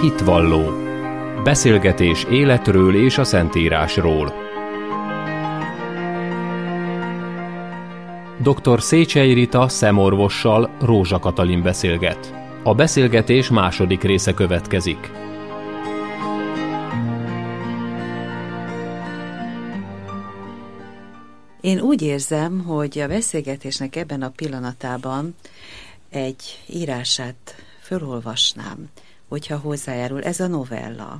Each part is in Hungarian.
Hitvalló. Beszélgetés életről és a Szentírásról. Dr. Szécsely Rita szemorvossal Rózsa Katalin beszélget. A beszélgetés második része következik. Én úgy érzem, hogy a beszélgetésnek ebben a pillanatában egy írását fölolvasnám, hogyha hozzájárul. Ez a novella.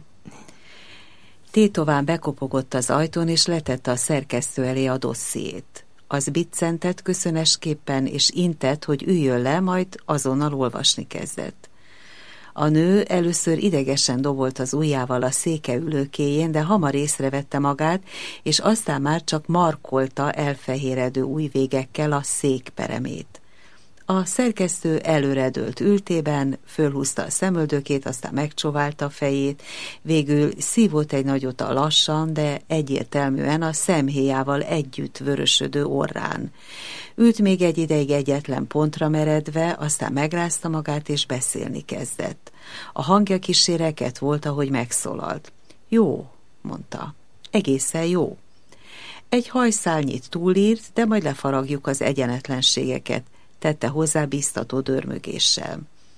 Tétován bekopogott az ajtón, és letette a szerkesztő elé a dossziét. Az biccentett köszönesképpen, és intett, hogy üljön le, majd azonnal olvasni kezdett. A nő először idegesen dobolt az ujjával a széke ülőkéjén, de hamar észrevette magát, és aztán már csak markolta elfehéredő ujjvégekkel a székperemét. A szerkesztő előredőlt ültében, fölhúzta a szemöldökét, aztán megcsóválta a fejét, végül szívott egy nagyot a lassan, de egyértelműen a szemhéjával együtt vörösödő orrán. Ült még egy ideig egyetlen pontra meredve, aztán megrázta magát és beszélni kezdett. A hangja kissé reket volt, ahogy megszólalt. Jó, mondta. Egészen jó. Egy hajszálnyit túlírt, de majd lefaragjuk az egyenetlenségeket, tette hozzá biztató dörmögéssel.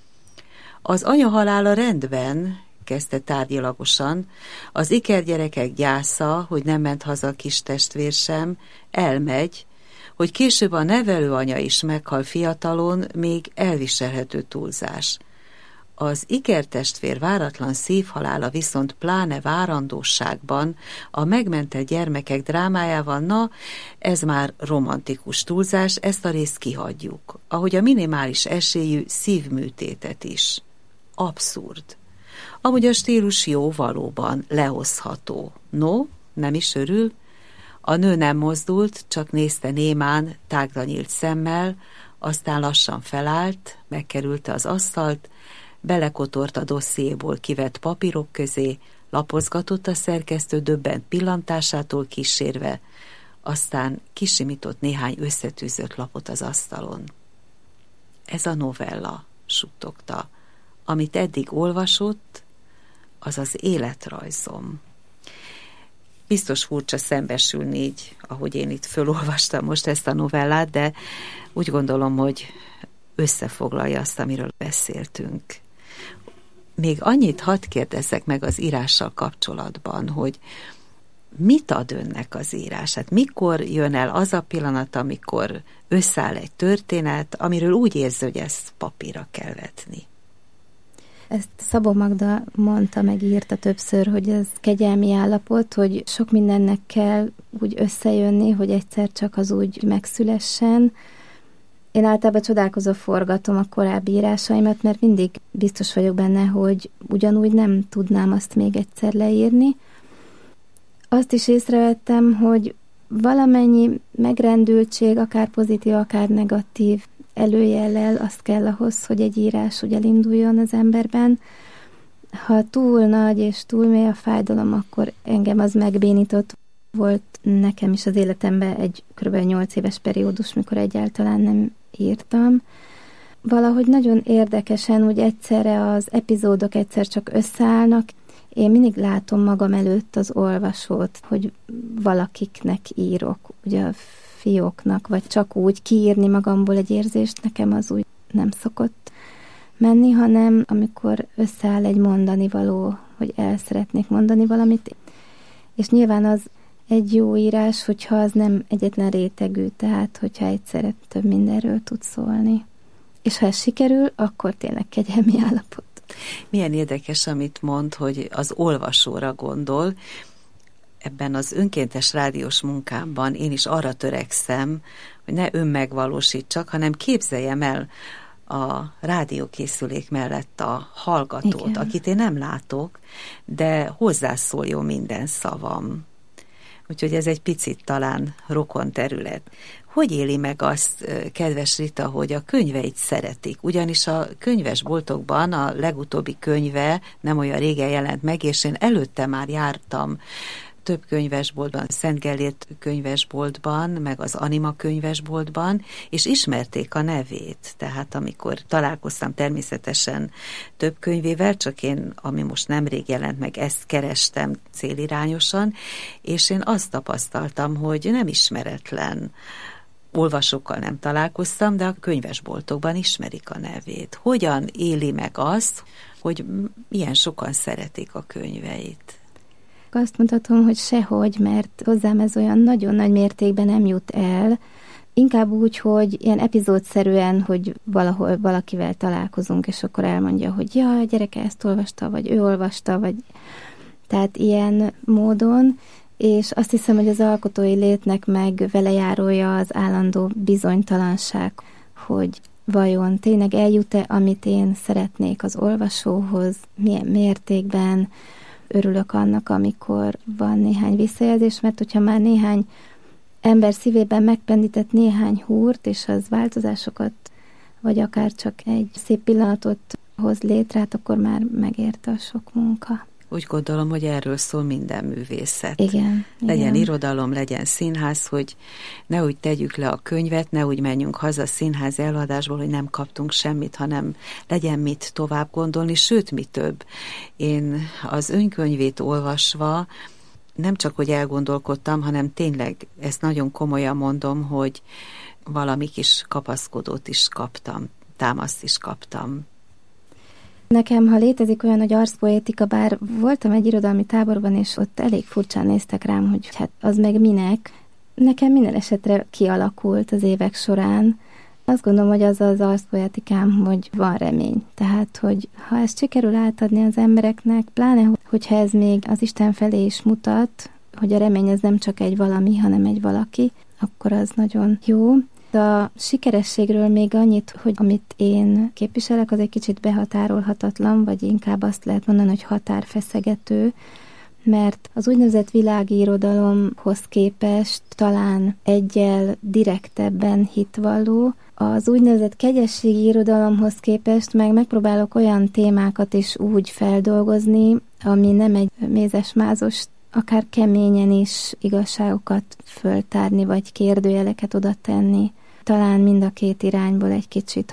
Az anya halála rendben, kezdte tárgyilagosan, az ikergyerekek gyásza, hogy nem ment haza a kis testvér sem, elmegy, hogy később a nevelőanya is meghal fiatalon, még elviselhető túlzás. Az ikertestvér váratlan szívhalála viszont pláne várandóságban, a megmentett gyermekek drámájával, na, ez már romantikus túlzás, ezt a részt kihagyjuk, ahogy a minimális esélyű szívműtétet is. Abszurd. Amúgy a stílus jó, valóban lehozható. No, nem is örül? A nő nem mozdult, csak nézte némán, tágra nyílt szemmel, aztán lassan felállt, megkerülte az asztalt, belekotort a dossziéból kivett papírok közé, lapozgatott a szerkesztő döbbent pillantásától kísérve, aztán kisimított néhány összetűzött lapot az asztalon. Ez a novella, suttogta. Amit eddig olvasott, az az életrajzom. Biztos furcsa szembesülni így, ahogy én itt fölolvastam most ezt a novellát, de úgy gondolom, hogy összefoglalja azt, amiről beszéltünk. Még annyit hadd kérdezzek meg az írással kapcsolatban, hogy mit ad önnek az írás? Hát mikor jön el az a pillanat, amikor összeáll egy történet, amiről úgy érzi, hogy ezt papírra kell vetni? Ezt Szabó Magda mondta, meg írta többször, hogy ez kegyelmi állapot, hogy sok mindennek kell úgy összejönni, hogy egyszer csak az úgy megszülessen. Én általában csodálkozva forgatom a korábbi írásaimat, mert mindig biztos vagyok benne, hogy ugyanúgy nem tudnám azt még egyszer leírni. Azt is észrevettem, hogy valamennyi megrendültség, akár pozitív, akár negatív előjellel azt kell ahhoz, hogy egy írás úgy elinduljon az emberben. Ha túl nagy és túl mély a fájdalom, akkor engem az megbénított. Volt nekem is az életemben egy kb. 8 éves periódus, mikor egyáltalán nem írtam. Valahogy nagyon érdekesen, úgy egyszerre az epizódok egyszer csak összeállnak. Én mindig látom magam előtt az olvasót, hogy valakiknek írok, ugye a fióknak, vagy csak úgy kiírni magamból egy érzést, nekem az úgy nem szokott menni, hanem amikor összeáll egy mondani való, hogy el szeretnék mondani valamit. És nyilván az egy jó írás, hogyha az nem egyetlen rétegű, tehát hogyha egyszerre több mindenről tud szólni. És ha ez sikerül, akkor tényleg kegyelmi állapot. Milyen érdekes, amit mond, hogy az olvasóra gondol. Ebben az önkéntes rádiós munkámban én is arra törekszem, hogy ne önmegvalósítsak, hanem képzeljem el a rádiókészülék mellett a hallgatót, igen, akit én nem látok, de hozzászóljon minden szavam. Úgyhogy ez egy picit talán rokon terület. Hogy éli meg azt, kedves Rita, hogy a könyveit szeretik? Ugyanis a könyvesboltokban a legutóbbi könyve nem olyan régen jelent meg, és én előtte már jártam több könyvesboltban, Szent Gellért könyvesboltban, meg az Anima könyvesboltban, és ismerték a nevét. Tehát amikor találkoztam természetesen több könyvével, csak én, ami most nemrég jelent meg, ezt kerestem célirányosan, és én azt tapasztaltam, hogy nem ismeretlen. Olvasókkal nem találkoztam, de a könyvesboltokban ismerik a nevét. Hogyan éli meg azt, hogy milyen sokan szeretik a könyveit? Azt mondhatom, hogy sehogy, mert hozzám ez olyan nagyon nagy mértékben nem jut el. Inkább úgy, hogy ilyen epizódszerűen, hogy valahol valakivel találkozunk, és akkor elmondja, hogy ja, gyereke ezt olvasta, vagy ő olvasta, vagy tehát ilyen módon. És azt hiszem, hogy az alkotói létnek meg velejárója az állandó bizonytalanság, hogy vajon tényleg eljut-e, amit én szeretnék az olvasóhoz, milyen mértékben. Örülök annak, amikor van néhány visszajelzés, mert hogyha már néhány ember szívében megpendített néhány húrt, és az változásokat, vagy akár csak egy szép pillanatot hoz létre, hát akkor már megérte a sok munka. Úgy gondolom, hogy erről szól minden művészet. Igen. Legyen irodalom, legyen színház, hogy ne úgy tegyük le a könyvet, ne úgy menjünk haza a színház előadásból, hogy nem kaptunk semmit, hanem legyen mit tovább gondolni, sőt, mi több. Én az önkönyvét olvasva nem csak, hogy elgondolkodtam, hanem tényleg ezt nagyon komolyan mondom, hogy valami kis kapaszkodót is kaptam, támaszt is kaptam. Nekem, ha létezik olyan, hogy arszpoétika, bár voltam egy irodalmi táborban, és ott elég furcsán néztek rám, hogy hát az meg minek. Nekem minden esetre kialakult az évek során. Azt gondolom, hogy az az arszpoetikám, hogy van remény. Tehát, hogy ha ezt sikerül átadni az embereknek, pláne, hogyha ez még az Isten felé is mutat, hogy a remény ez nem csak egy valami, hanem egy valaki, akkor az nagyon jó. A sikerességről még annyit, hogy amit én képviselek, az egy kicsit behatárolhatatlan, vagy inkább azt lehet mondani, hogy határfeszegető, mert az úgynevezett világi irodalomhoz képest talán egyel direktebben hitvalló, az úgynevezett kegyességi irodalomhoz képest meg megpróbálok olyan témákat is úgy feldolgozni, ami nem egy mézes-mázos, akár keményen is igazságokat föltárni, vagy kérdőjeleket oda tenni. Talán mind a két irányból egy kicsit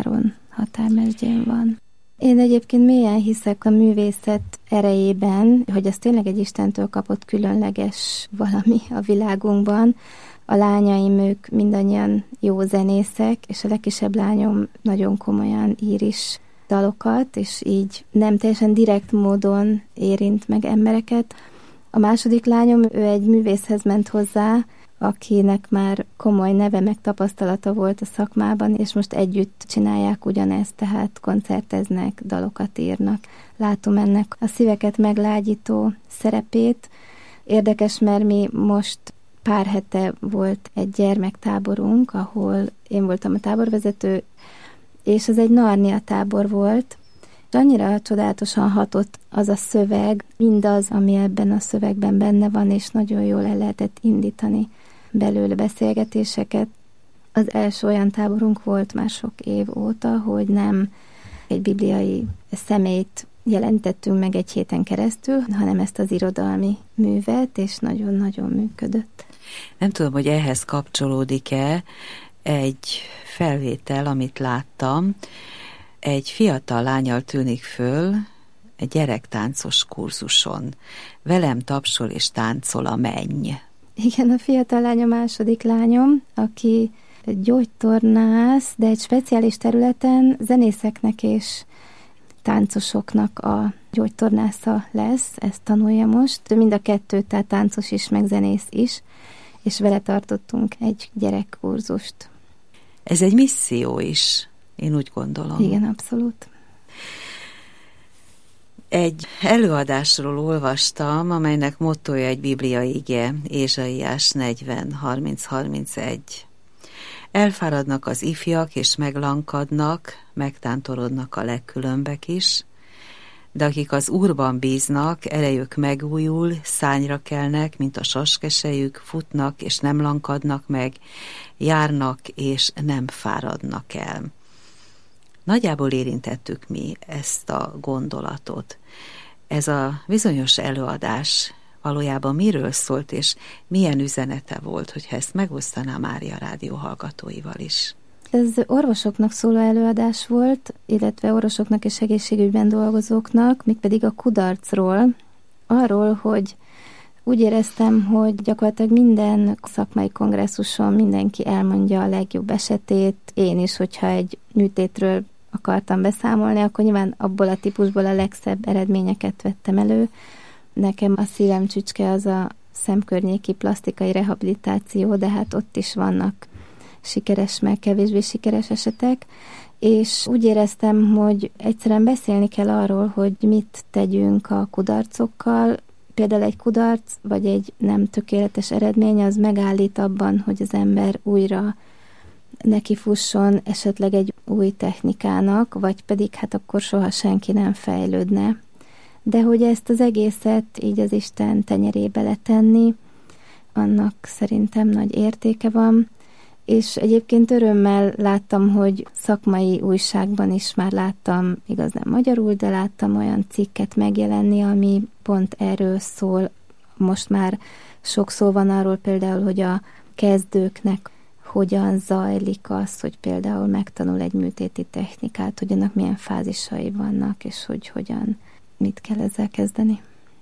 határmesdjén van. Én egyébként mélyen hiszek a művészet erejében, hogy ez tényleg egy Istentől kapott különleges valami a világunkban. A lányaim, ők mindannyian jó zenészek, és a legkisebb lányom nagyon komolyan ír is dalokat, és így nem teljesen direkt módon érint meg embereket. A második lányom, ő egy művészhez ment hozzá, akinek már komoly neve meg tapasztalata volt a szakmában, és most együtt csinálják ugyanezt, tehát koncerteznek, dalokat írnak. Látom ennek a szíveket meglágyító szerepét. Érdekes, mert mi most pár hete volt egy gyermektáborunk, ahol én voltam a táborvezető, és ez egy Narnia tábor volt. Annyira csodálatosan hatott az a szöveg, mindaz, ami ebben a szövegben benne van, és nagyon jól el lehetett indítani belőle beszélgetéseket. Az első olyan táborunk volt már sok év óta, hogy nem egy bibliai személyt jelentettünk meg egy héten keresztül, hanem ezt az irodalmi művet, és nagyon-nagyon működött. Nem tudom, hogy ehhez kapcsolódik-e egy felvétel, amit láttam. Egy fiatal lánnyal tűnik föl egy gyerektáncos kurzuson. Velem tapsol és táncol a menny. Igen, a fiatal lány a második lányom, aki gyógytornász, de egy speciális területen zenészeknek és táncosoknak a gyógytornásza lesz, ezt tanulja most. Mind a kettő, tehát táncos is, meg zenész is, és vele tartottunk egy gyerekkurzust. Ez egy misszió is, én úgy gondolom. Igen, abszolút. Egy előadásról olvastam, amelynek mottója egy bibliai ige, Ézsaiás 40, 30-31. Elfáradnak az ifjak, és meglankadnak, megtántorodnak a legkülönbek is, de akik az Úrban bíznak, erejük megújul, szányra kelnek, mint a saskesejük, futnak, és nem lankadnak meg, járnak, és nem fáradnak el. Nagyjából érintettük mi ezt a gondolatot. Ez a bizonyos előadás valójában miről szólt, és milyen üzenete volt, hogyha ezt megosztaná Mária rádió hallgatóival is. Ez orvosoknak szóló előadás volt, illetve orvosoknak és egészségügyben dolgozóknak, mégpedig a kudarcról, arról, hogy úgy éreztem, hogy gyakorlatilag minden szakmai kongresszuson mindenki elmondja a legjobb esetét. Én is, hogyha egy műtétről akartam beszámolni, akkor nyilván abból a típusból a legszebb eredményeket vettem elő. Nekem a szívem csücske az a szemkörnyéki plasztikai rehabilitáció, de hát ott is vannak sikeres, meg kevésbé sikeres esetek, és úgy éreztem, hogy egyszerűen beszélni kell arról, hogy mit tegyünk a kudarcokkal. Például egy kudarc, vagy egy nem tökéletes eredmény, az megállít abban, hogy az ember újra nekifusson esetleg egy új technikának, vagy pedig hát akkor soha senki nem fejlődne. De hogy ezt az egészet így az Isten tenyerébe letenni, annak szerintem nagy értéke van, és egyébként örömmel láttam, hogy szakmai újságban is már láttam, igaz nem magyarul, de láttam olyan cikket megjelenni, ami pont erről szól. Most már sok szó van arról például, hogy a kezdőknek hogyan zajlik az, hogy például megtanul egy műtéti technikát, hogy annak milyen fázisai vannak, és hogy hogyan, mit kell ezzel kezdeni.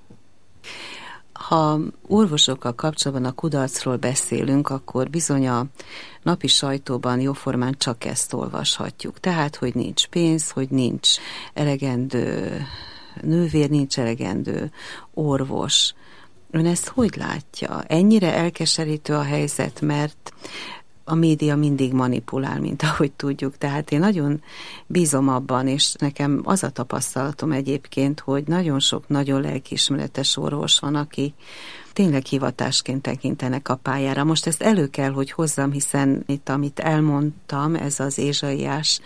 Ha orvosokkal kapcsolatban a kudarcról beszélünk, akkor bizony a napi sajtóban jóformán csak ezt olvashatjuk. Tehát, hogy nincs pénz, hogy nincs elegendő nővér, nincs elegendő orvos. Ön ezt hogy látja? Ennyire elkeserítő a helyzet, mert a média mindig manipulál, mint ahogy tudjuk. Tehát én nagyon bízom abban, és nekem az a tapasztalatom egyébként, hogy nagyon sok nagyon lelkiismeretes orvos van, aki tényleg hivatásként tekintenek a pályára. Most ezt elő kell, hogy hozzam, hiszen itt, amit elmondtam, ez az Ézsaiás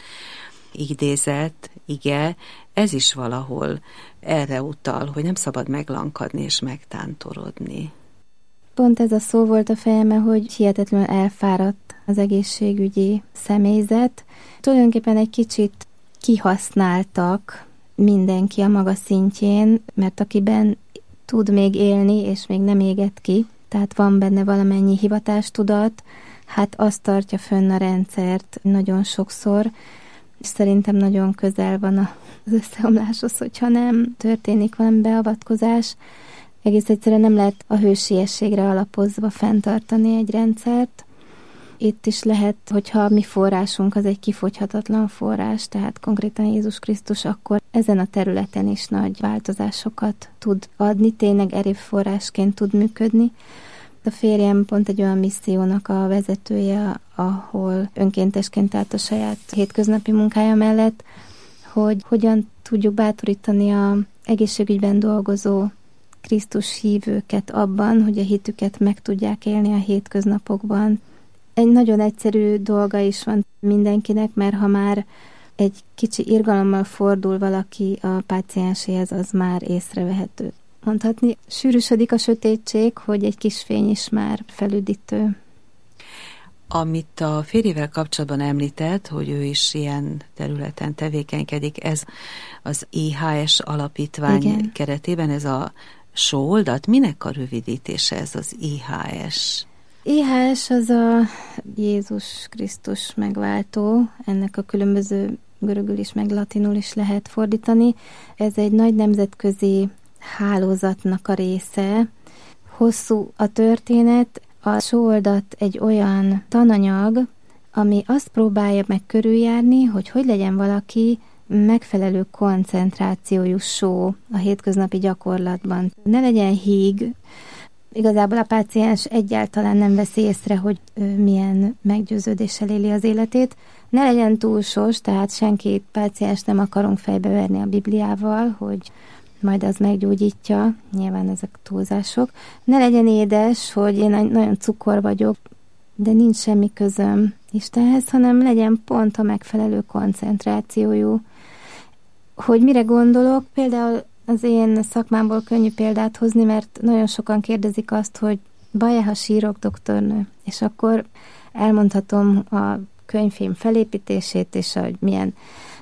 idézet, ige, ez is valahol erre utal, hogy nem szabad meglankadni és megtántorodni. Pont ez a szó volt a fejemben, hogy hihetetlenül elfáradt az egészségügyi személyzet. Tulajdonképpen egy kicsit kihasználtak mindenki a maga szintjén, mert akiben tud még élni, és még nem éget ki, tehát van benne valamennyi hivatástudat, hát azt tartja fönn a rendszert nagyon sokszor, és szerintem nagyon közel van az összeomláshoz, hogyha nem történik valami beavatkozás. Egész egyszerűen nem lehet a hősiességre alapozva fenntartani egy rendszert. Itt is lehet, hogyha a mi forrásunk az egy kifogyhatatlan forrás, tehát konkrétan Jézus Krisztus, akkor ezen a területen is nagy változásokat tud adni, tényleg erőforrásként tud működni. A férjem pont egy olyan missziónak a vezetője, ahol önkéntesként, tehát a saját hétköznapi munkája mellett, hogy hogyan tudjuk bátorítani az egészségügyben dolgozó Krisztus hívőket abban, hogy a hitüket meg tudják élni a hétköznapokban. Egy nagyon egyszerű dolga is van mindenkinek, mert ha már egy kicsi irgalommal fordul valaki a pácienséhez, az már észrevehető. Mondhatni, sűrűsödik a sötétség, hogy egy kis fény is már felüdítő. Amit a férjével kapcsolatban említett, hogy ő is ilyen területen tevékenykedik, ez az IHS alapítvány Igen. keretében, ez a sóoldat, minek a rövidítése ez az IHS? IHS az a Jézus Krisztus megváltó, ennek a különböző görögül is, meg latinul is lehet fordítani. Ez egy nagy nemzetközi hálózatnak a része. Hosszú a történet, a sóoldat egy olyan tananyag, ami azt próbálja meg körüljárni, hogy legyen valaki megfelelő koncentrációjú só a hétköznapi gyakorlatban. Ne legyen híg, igazából a páciens egyáltalán nem veszi észre, hogy milyen meggyőződéssel éli az életét. Ne legyen túl sós, tehát senki páciens nem akarunk fejbeverni a Bibliával, hogy majd az meggyógyítja, nyilván ezek túlzások. Ne legyen édes, hogy én nagyon cukor vagyok, de nincs semmi közöm Istenhez, hanem legyen pont a megfelelő koncentrációjú. Hogy mire gondolok, például az én szakmámból könnyű példát hozni, mert nagyon sokan kérdezik azt, hogy baj-e, ha sírok, doktornő? És akkor elmondhatom a könyvfilm felépítését, és hogy milyen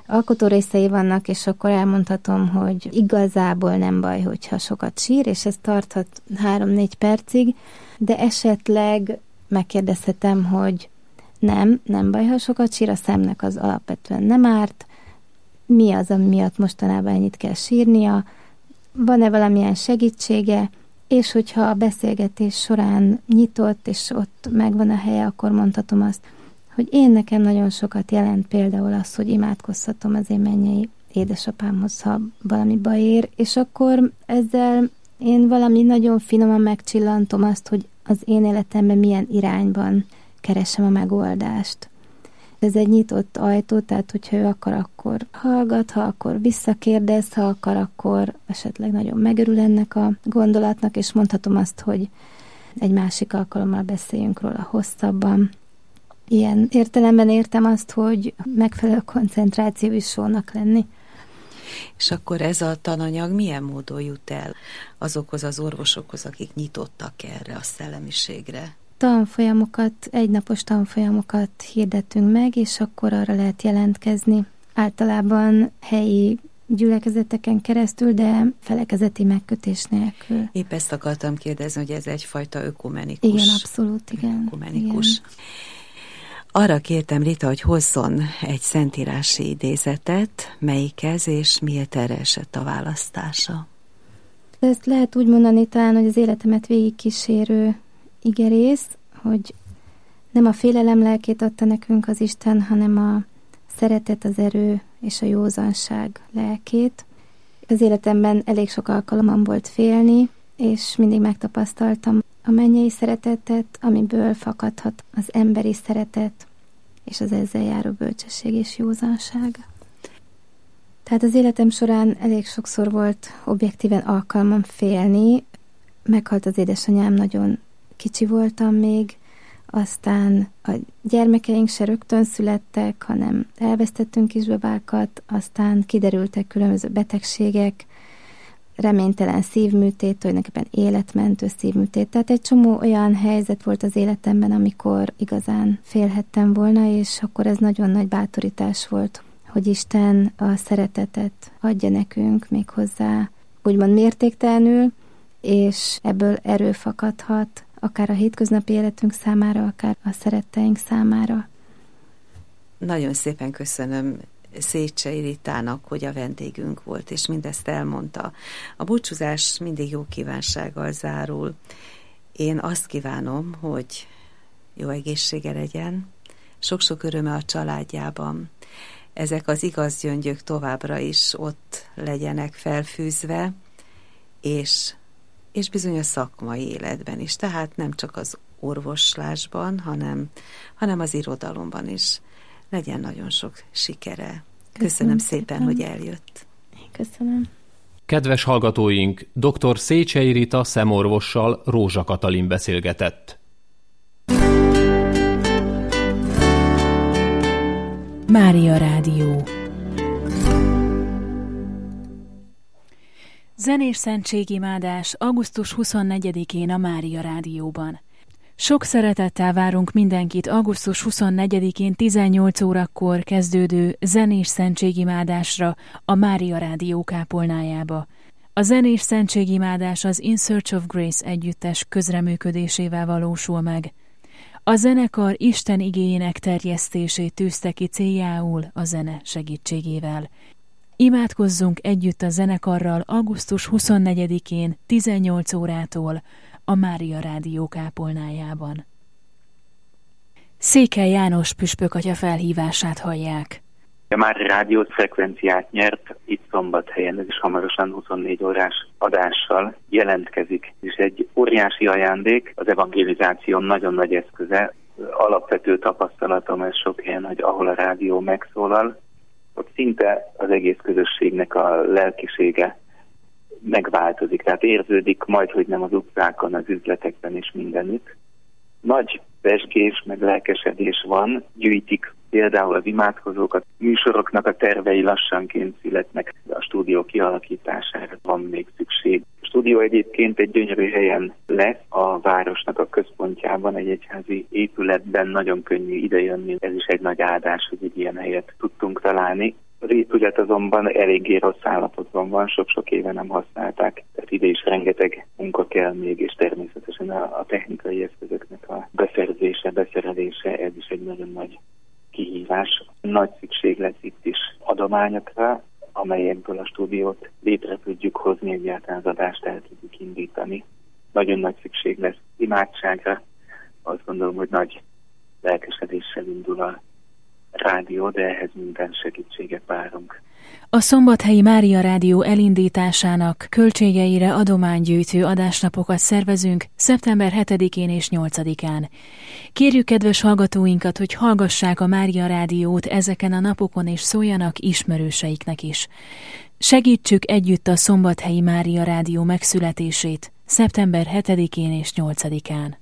alkotó részei vannak, és akkor elmondhatom, hogy igazából nem baj, hogyha sokat sír, és ez tarthat 3-4 percig, de esetleg megkérdezhetem, hogy nem baj, ha sokat sír, a szemnek az alapvetően nem árt, mi az, ami miatt mostanában ennyit kell sírnia, van-e valamilyen segítsége, és hogyha a beszélgetés során nyitott, és ott megvan a helye, akkor mondhatom azt, hogy nekem nagyon sokat jelent például az, hogy imádkozhatom az én mennyei édesapámhoz, ha valami baj ér, és akkor ezzel én valami nagyon finoman megcsillantom azt, hogy az én életemben milyen irányban keresem a megoldást. Ez egy nyitott ajtó, tehát hogyha ő akar, akkor hallgat, ha akkor visszakérdez, ha akar, akkor esetleg nagyon megörül ennek a gondolatnak, és mondhatom azt, hogy egy másik alkalommal beszéljünk róla hosszabban. Ilyen értelemben értem azt, hogy megfelelő koncentráció is sónak lenni. És akkor ez a tananyag milyen módon jut el azokhoz az orvosokhoz, akik nyitottak erre a szellemiségre? Egynapos tanfolyamokat hirdettünk meg, és akkor arra lehet jelentkezni. Általában helyi gyülekezeteken keresztül, de felekezeti megkötés nélkül. Épp ezt akartam kérdezni, hogy ez egyfajta ökumenikus. Igen, abszolút, igen. Ökumenikus. Igen. Arra kértem Rita, hogy hozzon egy szentírási idézetet, melyik ez, és miért erre esett a választása? Ezt lehet úgy mondani talán, hogy az életemet végigkísérő igerész, hogy nem a félelem lelkét adta nekünk az Isten, hanem a szeretet, az erő és a józanság lelkét. Az életemben elég sok alkalommal volt félni, és mindig megtapasztaltam a mennyei szeretetet, amiből fakadhat az emberi szeretet, és az ezzel járó bölcsesség és józanság. Tehát az életem során elég sokszor volt objektíven alkalmam félni. Meghalt az édesanyám, nagyon kicsi voltam még, aztán a gyermekeink se rögtön születtek, hanem elvesztettünk kisbabákat, aztán kiderültek különböző betegségek, reménytelen szívműtét, tulajdonképpen életmentő szívműtét. Tehát egy csomó olyan helyzet volt az életemben, amikor igazán félhettem volna, és akkor ez nagyon nagy bátorítás volt, hogy Isten a szeretetet adja nekünk méghozzá úgymond mértéktelenül, és ebből erő fakadhat, akár a hétköznapi életünk számára, akár a szeretteink számára. Nagyon szépen köszönöm Széchenyi Ritának, hogy a vendégünk volt, és mindezt elmondta. A búcsúzás mindig jó kívánsággal zárul. Én azt kívánom, hogy jó egészsége legyen, sok-sok öröme a családjában. Ezek az igaz gyöngyök továbbra is ott legyenek felfűzve, és bizony a szakmai életben is. Tehát nem csak az orvoslásban, hanem az irodalomban is. Legyen nagyon sok sikere. Köszönöm szépen, hogy eljött. Köszönöm. Kedves hallgatóink, dr. Széchenyi Rita szemorvossal Rózsa Katalin beszélgetett. Mária Rádió. Zenés szentségimádás augusztus 24-én a Mária Rádióban. Sok szeretettel várunk mindenkit augusztus 24-én 18 órakor kezdődő zenés szentségimádásra a Mária Rádió kápolnájába. A zenés szentségimádás az In Search of Grace együttes közreműködésével valósul meg. A zenekar Isten igéjének terjesztését tűzte ki céljául a zene segítségével. Imádkozzunk együtt a zenekarral augusztus 24-én 18 órától a Mária Rádió kápolnájában. Székely János püspökatya felhívását hallják. A Mária Rádió frekvenciát nyert, itt Szombathelyen, ez is hamarosan 24 órás adással jelentkezik. És egy óriási ajándék, az evangelizáció nagyon nagy eszköze. Alapvető tapasztalatom ez sok helyen, hogy ahol a rádió megszólal, ott szinte az egész közösségnek a lelkisége megváltozik. Tehát érződik majd, hogy nem az utcákon, az üzletekben és mindenütt. Nagy pezsgés, meg lelkesedés van, gyűjtik például az imádkozókat, műsoroknak a tervei lassanként születnek, a stúdió kialakítására van még szükség. A stúdió egyébként egy gyönyörű helyen lesz, a városnak a központjában, egy egyházi épületben, nagyon könnyű idejönni. Ez is egy nagy áldás, hogy egy ilyen helyet tudtunk találni. Az épület azonban eléggé rossz állapotban van, sok-sok éve nem használták, tehát ide is rengeteg munka kell még, és természetesen a technikai eszközöknek a beszerzése, beszerelése, ez is egy nagyon nagy kihívás. Nagy szükség lesz itt is adományokra, amelyekből a stúdiót létre tudjuk hozni, egyáltalán az adást el tudjuk indítani. Nagyon nagy szükség lesz imádságra, azt gondolom, hogy nagy lelkesedéssel indul a rádió, de ehhez minden segítséget várunk. A Szombathelyi Mária Rádió elindításának költségeire adománygyűjtő adásnapokat szervezünk szeptember 7-én és 8-án. Kérjük kedves hallgatóinkat, hogy hallgassák a Mária Rádiót ezeken a napokon, és szóljanak ismerőseiknek is. Segítsük együtt a Szombathelyi Mária Rádió megszületését szeptember 7-én és 8-án.